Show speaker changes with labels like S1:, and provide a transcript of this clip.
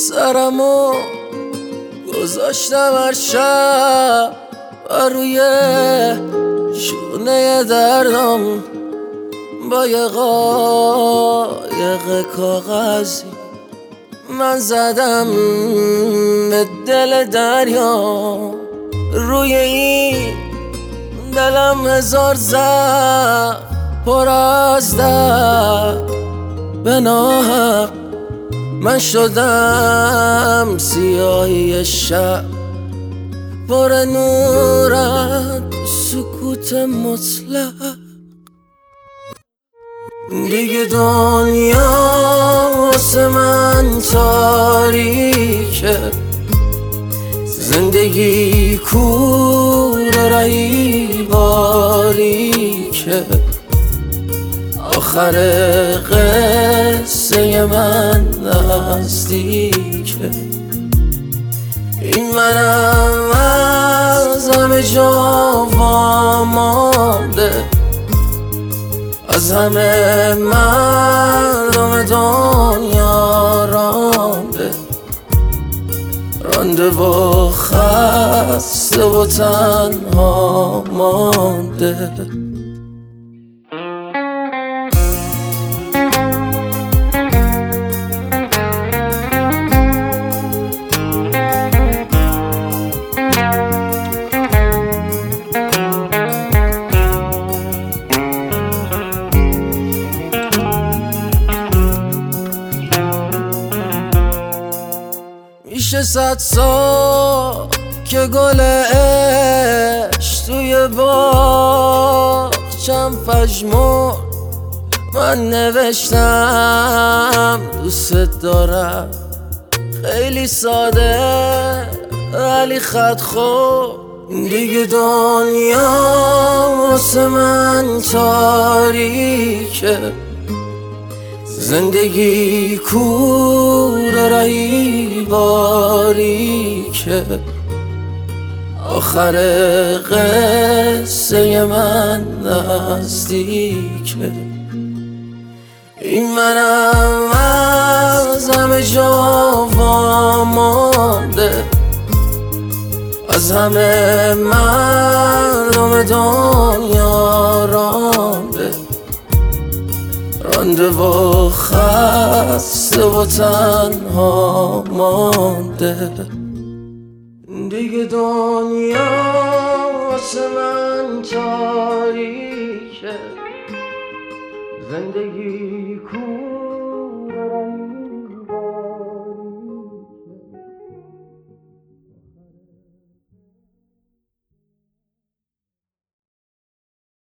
S1: سرمو گذاشتم هر شب و روی شونه دردم با یه قایق کاغذی من زدم به دل دریا. روی این دلم هزار زخم پر از درد به ناحق من شدم سیاهی شب پر نورت سکوت مطلق. دیگه دنیا واسه من تاریکه، زندگی کوره رهی باریکه، آخر قصه من نزدیکه. این منم از همه جا وامانده، از همه مردم دنیا رانده و خسته و تنها مانده. میشه 100 سال که گل عشق توی باغچم پژمرد، من نوشتم دوست دارم، خیلی ساده ولی خط خورد. دیگه دنیا واسه من تاریکه، زندگی کوره رهی باریکه، آخر قصه من نزدیکه. این منم از همه جا وامانده، از همه مردم دنیا رانده و خسته و تنها مانده. دیگه دنیا واسه من تاریکه، زندگی کوره